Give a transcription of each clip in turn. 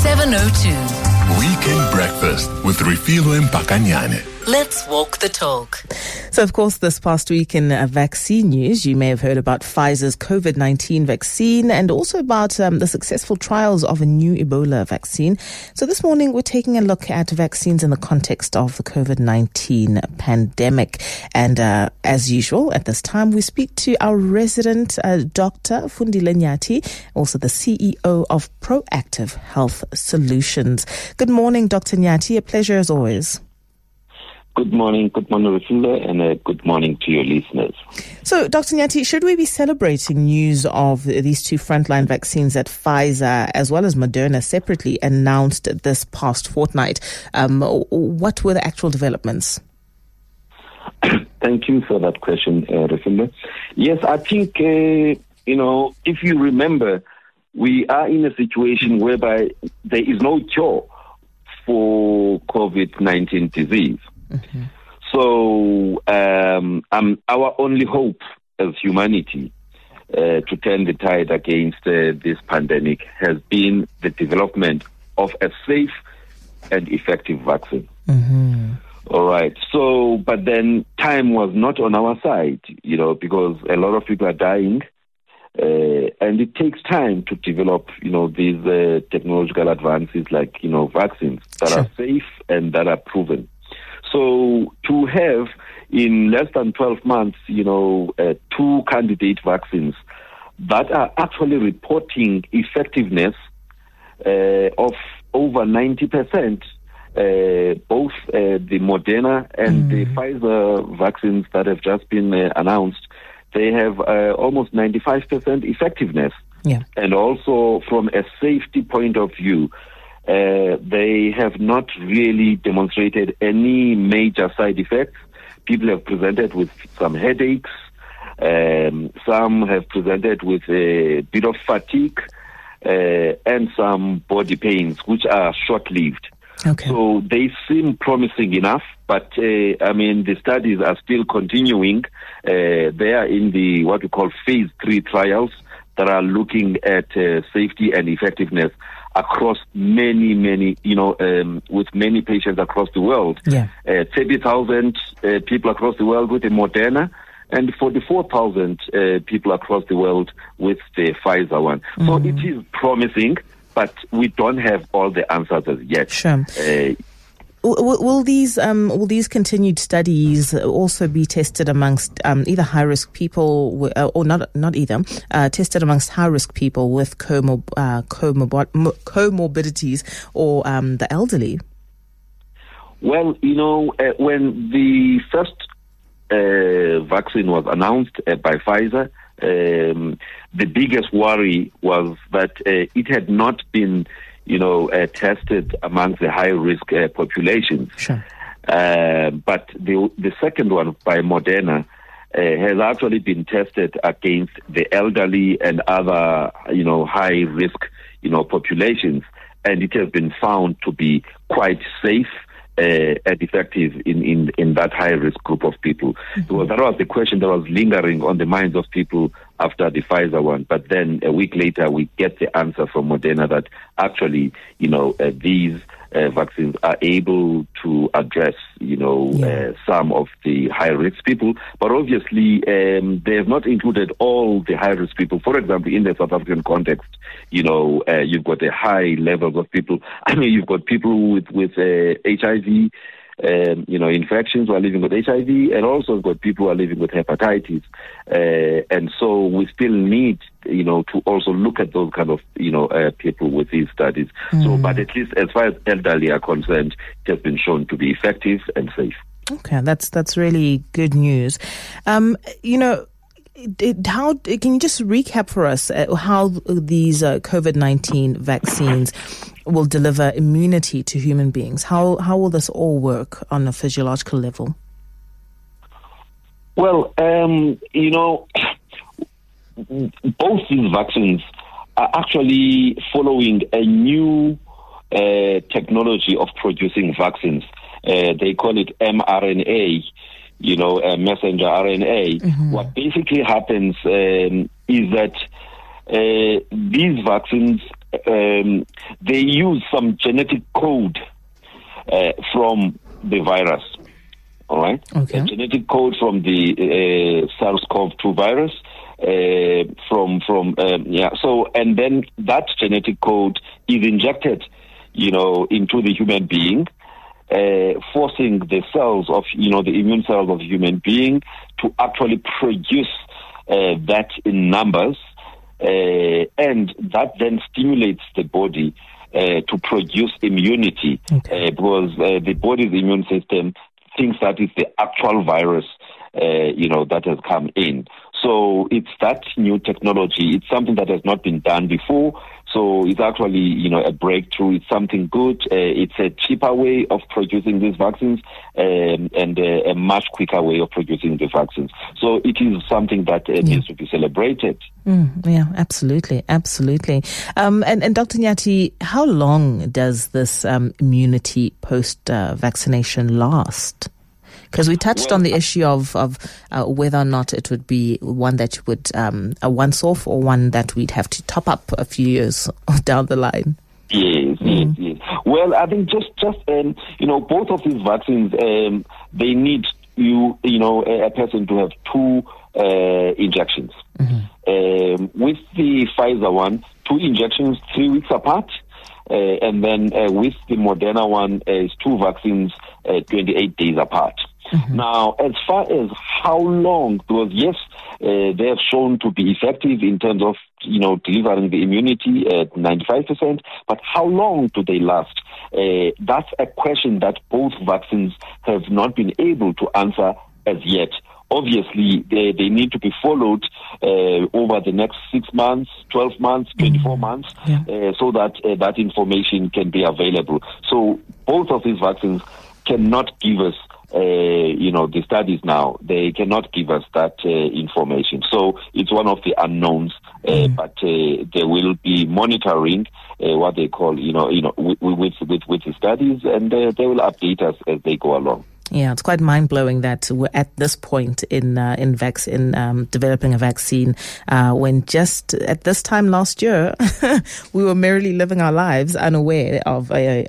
702. Weekend Breakfast with Refilwe Mpakanyane. Let's walk the talk. So, of course, this past week in vaccine news, you may have heard about Pfizer's COVID-19 vaccine and also about the successful trials of a new Ebola vaccine. So this morning, we're taking a look at vaccines in the context of the COVID-19 pandemic. And as usual, at this time, we speak to our resident Dr. Fundile Nyati, also the CEO of Proactive Health Solutions. Good morning, Dr. Nyati. A pleasure as always. Good morning, Refilwe, and good morning to your listeners. So, Dr. Nyati, should we be celebrating news of these two frontline vaccines that Pfizer as well as Moderna separately announced this past fortnight? What were the actual developments? Thank you for that question, Refilwe. Yes, I think, if you remember, we are in a situation whereby there is no cure for COVID-19 disease. Mm-hmm. So our only hope as humanity to turn the tide against this pandemic has been the development of a safe and effective vaccine. Mm-hmm. All right. So, but then time was not on our side, because a lot of people are dying. And it takes time to develop, these technological advances like, vaccines that are safe and that are proven. So to have in less than 12 months, two candidate vaccines that are actually reporting effectiveness of over 90%, both the Moderna and the Pfizer vaccines that have just been announced, they have almost 95% effectiveness. Yeah. And also from a safety point of view, they have not really demonstrated any major side effects. People have presented with some headaches. Some have presented with a bit of fatigue and some body pains, which are short-lived. Okay. So they seem promising enough, but the studies are still continuing. They are in the what we call phase 3 trials that are looking at safety and effectiveness across many, with many patients across the world. Yeah. 30,000 people across the world with the Moderna and 44,000 people across the world with the Pfizer one. Mm-hmm. So it is promising, but we don't have all the answers as yet. Sure. Will these continued studies also be tested amongst either high-risk people or not either, tested amongst high-risk people with comorbidities or the elderly? Well, when the first vaccine was announced by Pfizer, the biggest worry was that it had not been tested amongst the high-risk populations. Sure. But the second one by Moderna has actually been tested against the elderly and other, high-risk, populations. And it has been found to be quite safe and effective in that high-risk group of people. Mm-hmm. So that was the question that was lingering on the minds of people after the Pfizer one. But then a week later, we get the answer from Moderna that actually, these vaccines are able to address, some of the high-risk people. But obviously, they have not included all the high-risk people. For example, in the South African context, you've got a high levels of people. You've got people with HIV, infections who are living with HIV, and also got people who are living with hepatitis. And so we still need, to also look at those kind of, people with these studies. So, but at least as far as elderly are concerned, it has been shown to be effective and safe. Okay, that's really good news. How can you just recap for us how these COVID-19 vaccines will deliver immunity to human beings? How will this all work on a physiological level? Well, both these vaccines are actually following a new technology of producing vaccines. They call it mRNA. Messenger RNA. Mm-hmm. What basically happens is that these vaccines they use some genetic code from the virus. All right, okay. A genetic code from the SARS-CoV-2 virus. So and then that genetic code is injected, into the human being, forcing the cells of, the immune cells of the human being to actually produce that in numbers, and that then stimulates the body to produce immunity, because the body's immune system thinks that is the actual virus, that has come in. So it's that new technology. It's something that has not been done before. So it's actually, a breakthrough. It's something good. It's a cheaper way of producing these vaccines, and a much quicker way of producing the vaccines. So it is something that needs to be celebrated. Yeah, absolutely. And Dr. Nyathi, how long does this immunity post-vaccination last? Because we touched on the issue of whether or not it would be one that you would a once-off, or one that we'd have to top up a few years down the line. Yes. Well, I think just both of these vaccines, they need a person to have two injections. With the Pfizer one, 2 injections 3 weeks apart. And then with the Moderna one, is 2 vaccines 28 days apart. Now, as far as how long, because yes, they have shown to be effective in terms of, delivering the immunity at 95%, but how long do they last? That's a question that both vaccines have not been able to answer as yet. Obviously, they need to be followed over the next 6 months, 12 months, 24 months, so that that information can be available. So both of these vaccines cannot give us, the studies now, they cannot give us that information. So it's one of the unknowns, but they will be monitoring what they call, with the studies, and they will update us as they go along. Yeah, it's quite mind-blowing that we're at this point in developing a vaccine, when just at this time last year we were merely living our lives unaware of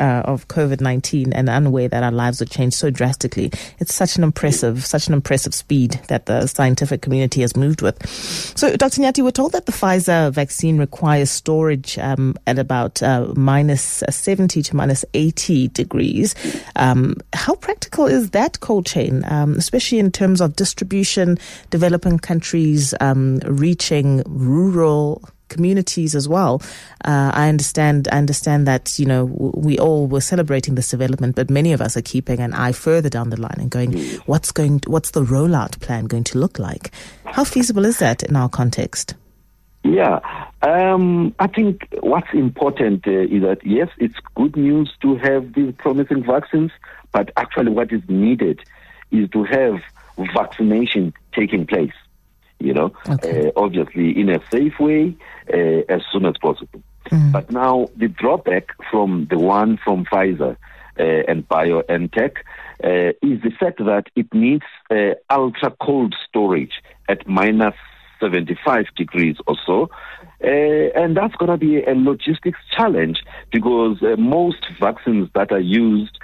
COVID-19, and unaware that our lives would change so drastically. It's such an impressive speed that the scientific community has moved with. So, Dr. Nyathi, we're told that the Pfizer vaccine requires storage at about minus 70 to minus 80 degrees. How practical is that cold chain, especially in terms of distribution, developing countries, reaching rural communities as well? I understand that, we all were celebrating this development, but many of us are keeping an eye further down the line and going, what's the rollout plan going to look like? How feasible is that in our context? Yeah, I think what's important is that, yes, it's good news to have these promising vaccines, but actually what is needed is to have vaccination taking place, obviously in a safe way, as soon as possible. But now the drawback from the one from Pfizer and BioNTech is the fact that it needs ultra cold storage at minus 75 degrees or so, and that's going to be a logistics challenge, because most vaccines that are used,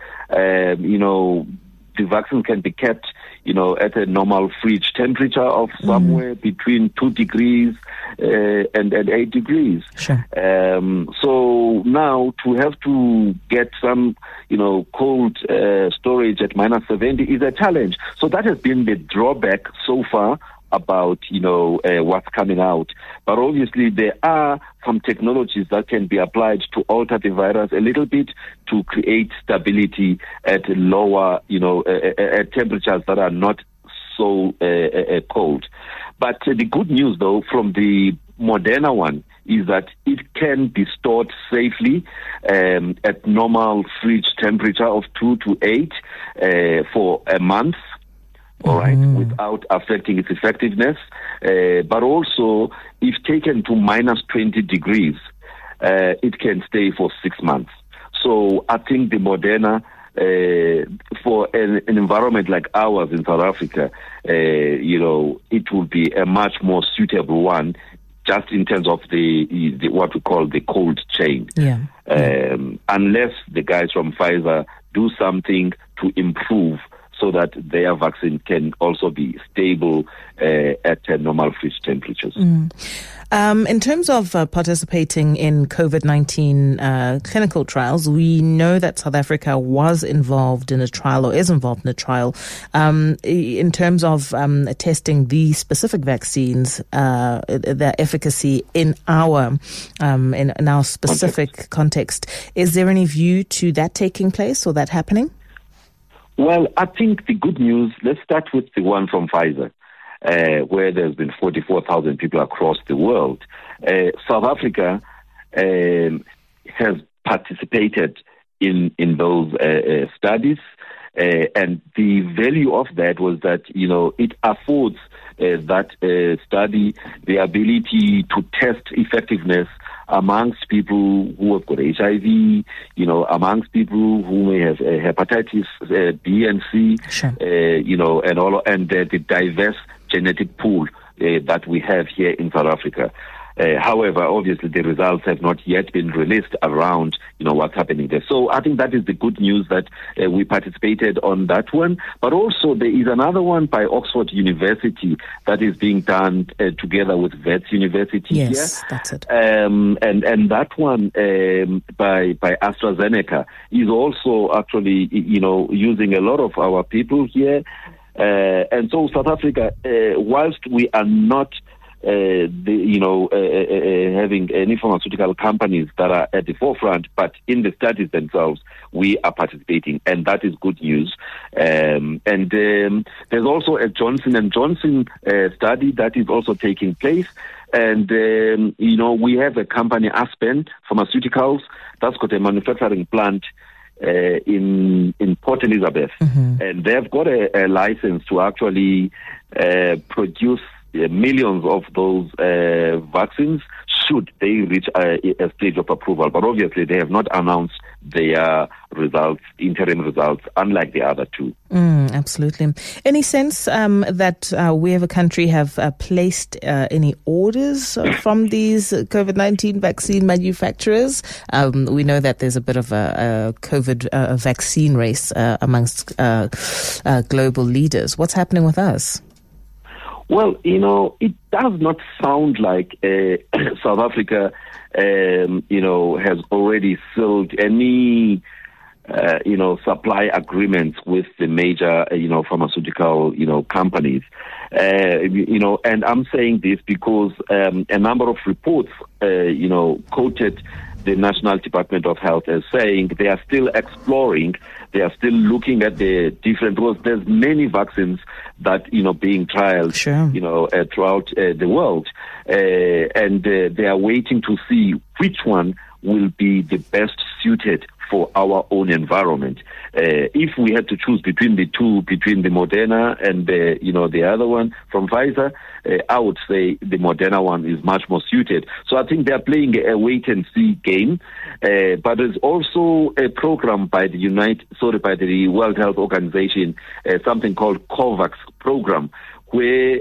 the vaccine can be kept, at a normal fridge temperature of somewhere between 2 degrees and 8 degrees. Sure. So now to have to get some, cold storage at minus 70 is a challenge. So that has been the drawback so far about, what's coming out. But obviously there are some technologies that can be applied to alter the virus a little bit to create stability at lower, at temperatures that are not so cold. But the good news, though, from the Moderna one is that it can be stored safely at normal fridge temperature of 2 to 8 for a month. All right, without affecting its effectiveness. But also, if taken to minus 20 degrees, it can stay for 6 months. So I think the Moderna, for an environment like ours in South Africa, it will be a much more suitable one just in terms of the what we call the cold chain. Unless the guys from Pfizer do something to improve so that their vaccine can also be stable at normal fridge temperatures. In terms of participating in COVID-19 clinical trials, we know that South Africa was involved in a trial or is involved in a trial in terms of testing these specific vaccines, their efficacy in our specific context. Is there any view to that taking place or that happening? Well, I think the good news, let's start with the one from Pfizer, where there's been 44,000 people across the world. South Africa has participated in those studies, and the value of that was that, it affords that study the ability to test effectiveness amongst people who have got HIV, amongst people who may have hepatitis B and C, and the diverse genetic pool that we have here in South Africa. However, obviously the results have not yet been released around, what's happening there. So I think that is the good news that we participated on that one. But also there is another one by Oxford University that is being done together with Wits University. Yes, that's it. And that one by AstraZeneca is also actually, using a lot of our people here. And so South Africa, whilst we are not having any pharmaceutical companies that are at the forefront, but in the studies themselves, we are participating, and that is good news. And there's also a Johnson & Johnson study that is also taking place. And, we have a company, Aspen Pharmaceuticals, that's got a manufacturing plant in Port Elizabeth. And they've got a license to actually produce millions of those vaccines should they reach a stage of approval. But obviously they have not announced their results, interim results, unlike the other two. Absolutely. Any sense that we as a country have placed any orders from these COVID-19 vaccine manufacturers? We know that there's a bit of a COVID vaccine race amongst global leaders. What's happening with us? Well, it does not sound like South Africa, has already sealed any, supply agreements with the major, pharmaceutical, companies. And I'm saying this because a number of reports, quoted the National Department of Health as saying they are still exploring, they are still looking at the different roles. There's many vaccines that, being trialed, throughout the world. And they are waiting to see which one will be the best suited for our own environment. If we had to choose between the two, between the Moderna and the other one from Pfizer, I would say the Moderna one is much more suited. So I think they are playing a wait and see game. But there's also a program by the World Health Organization, something called COVAX program, where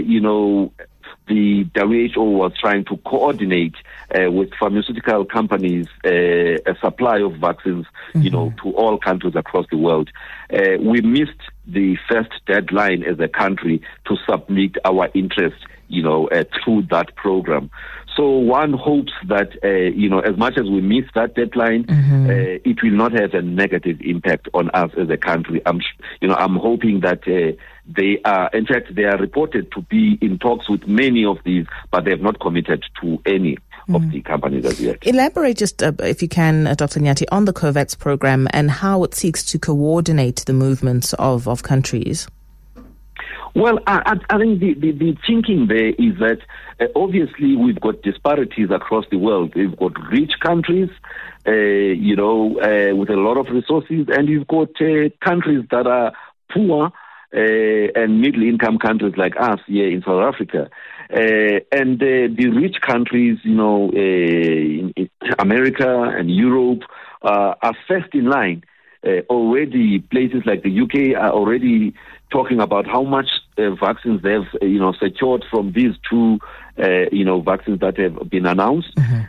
the WHO was trying to coordinate with pharmaceutical companies a supply of vaccines, to all countries across the world. We missed the first deadline as a country to submit our interest, through that program. So one hopes that, as much as we miss that deadline, it will not have a negative impact on us as a country. I'm hoping that they are reported to be in talks with many of these, but they have not committed to any of the companies as yet. Elaborate just, if you can, Dr. Nyati, on the COVAX program and how it seeks to coordinate the movements of countries. Well, I think the thinking there is that obviously we've got disparities across the world. We've got rich countries, with a lot of resources, and you've got countries that are poor and middle-income countries like us here in South Africa. And the rich countries, in America and Europe, are first in line. Already places like the UK are already talking about how much vaccines they've, secured from these two, vaccines that have been announced.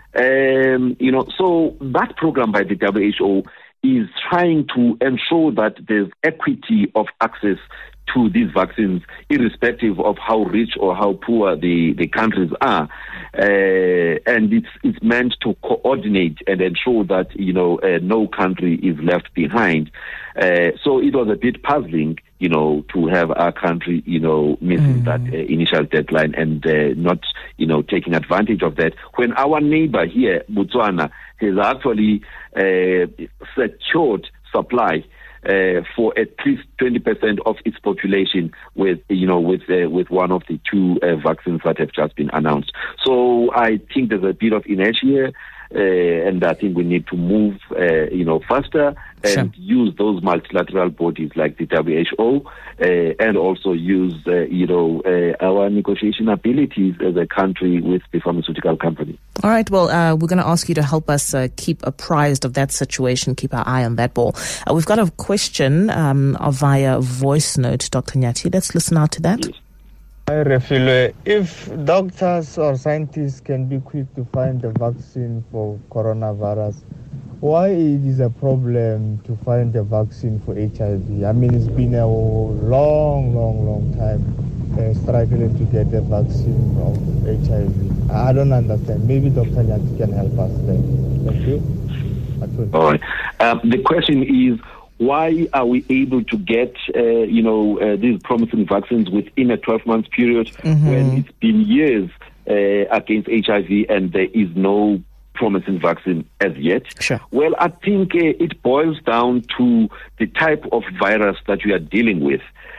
So that program by the WHO is trying to ensure that there's equity of access to these vaccines, irrespective of how rich or how poor the countries are. And it's meant to coordinate and ensure that, no country is left behind. So it was a bit puzzling, to have our country, missing that initial deadline and not, taking advantage of that. When our neighbor here, Botswana, has actually secured supply for at least 20% of its population with one of the two vaccines that have just been announced. So I think there's a bit of inertia, and I think we need to move, faster and use those multilateral bodies like the WHO, and also use, our negotiation abilities as a country with the pharmaceutical company. All right. Well, we're going to ask you to help us keep apprised of that situation, keep our eye on that ball. We've got a question via voice note, Dr. Nyathi. Let's listen out to that. Yes. Hi, Refilwe. If doctors or scientists can be quick to find the vaccine for coronavirus, why it is a problem to find a vaccine for HIV? I mean, it's been a long time struggling to get a vaccine of HIV. I don't understand. Maybe Dr. Nyathi can help us there. Thank you. All right. The question is, why are we able to get, these promising vaccines within a 12-month period when it's been years against HIV and there is no promising vaccine as yet? Sure. Well, I think it boils down to the type of virus that we are dealing with.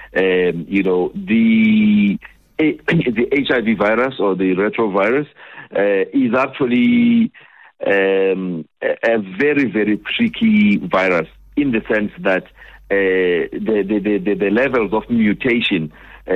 The HIV virus or the retrovirus is actually a very, very tricky virus, in the sense that the levels of mutation,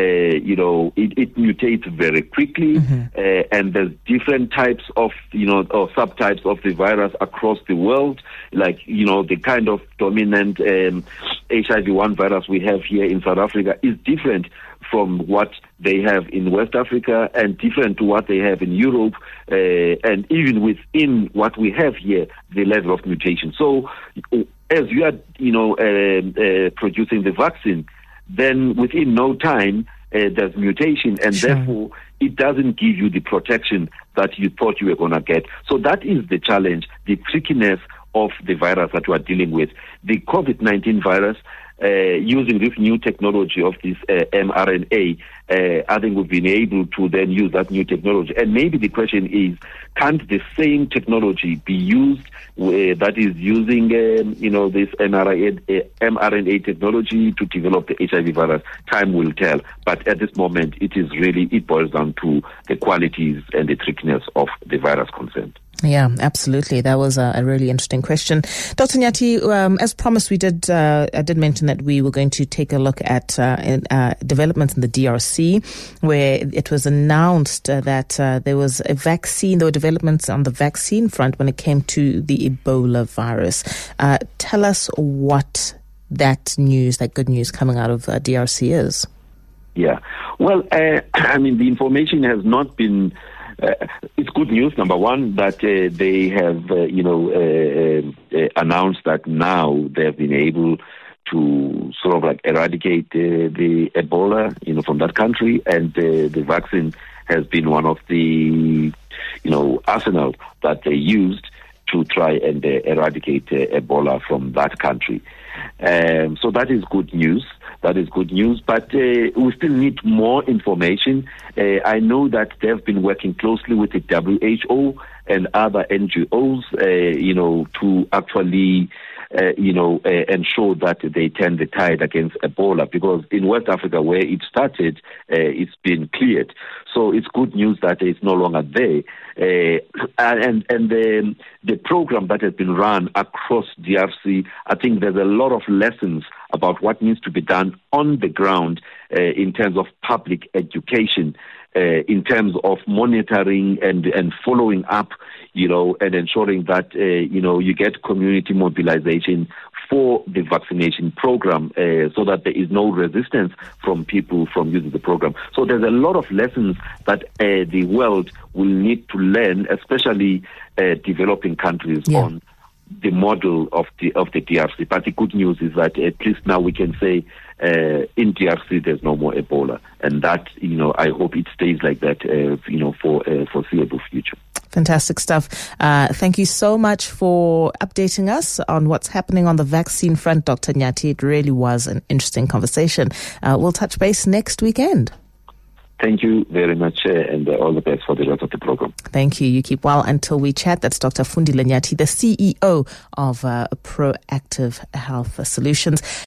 it mutates very quickly, and there's different types of, or subtypes of the virus across the world, like, the kind of dominant HIV-1 virus we have here in South Africa is different from what they have in West Africa and different to what they have in Europe, and even within what we have here, the level of mutation. So as you are, producing the vaccine, then within no time, there's mutation, and therefore it doesn't give you the protection that you thought you were going to get. So that is the challenge, the trickiness of the virus that we are dealing with. The COVID-19 virus, using this new technology of this mRNA, I think we've been able to then use that new technology. And maybe the question is, can't the same technology be used that is using, this mRNA technology to develop the HIV virus? Time will tell. But at this moment, it boils down to the qualities and the trickiness of the virus concerned. Yeah, absolutely. That was a really interesting question. Dr. Nyathi, as promised, I did mention that we were going to take a look at developments in the DRC, where it was announced that there was a vaccine, there were developments on the vaccine front when it came to the Ebola virus. Tell us what that good news coming out of DRC is. Yeah. Well, the information has not been... it's good news, number one, that they have, announced that now they have been able to sort of like eradicate the Ebola, from that country, and the vaccine has been one of the, arsenal that they used to try and eradicate Ebola from that country. So that is good news. But we still need more information. I know that they've been working closely with the WHO and other NGOs, to actually, ensure that they turn the tide against Ebola, because in West Africa, where it started, it's been cleared. So it's good news that it's no longer there. And the program that has been run across DRC, I think there's a lot of lessons about what needs to be done on the ground in terms of public education, in terms of monitoring and following up, and ensuring that, you get community mobilization for the vaccination program so that there is no resistance from people from using the program. So there's a lot of lessons that the world will need to learn, especially developing countries, on the model of the DRC. But the good news is that at least now we can say in DRC there's no more Ebola, and that, I hope it stays like that, for a foreseeable future. Fantastic stuff. Thank you so much for updating us on what's happening on the vaccine front, Dr. Nyathi. It really was an interesting conversation. We'll touch base next weekend. Thank you very much, and all the best for the rest of the program. Thank you. You keep well until we chat. That's Dr. Fundile Nyathi, the CEO of Proactive Health Solutions.